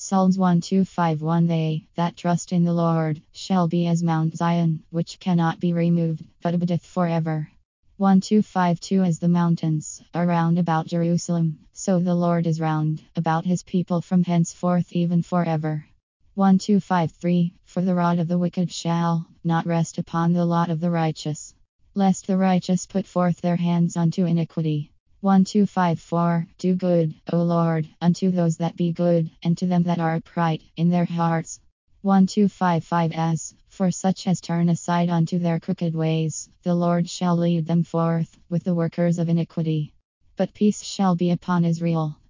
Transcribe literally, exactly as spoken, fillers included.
Psalms one two five one. They that trust in the Lord shall be as Mount Zion, which cannot be removed, but abideth forever. one two five two. As the mountains are round about Jerusalem, so the Lord is round about his people from henceforth even forever. one two five three. For the rod of the wicked shall not rest upon the lot of the righteous, lest the righteous put forth their hands unto iniquity. one two five four. Do good, O Lord, unto those that be good, and to them that are upright in their hearts. one two five five. As for such as turn aside unto their crooked ways, the Lord shall lead them forth with the workers of iniquity. But peace shall be upon Israel.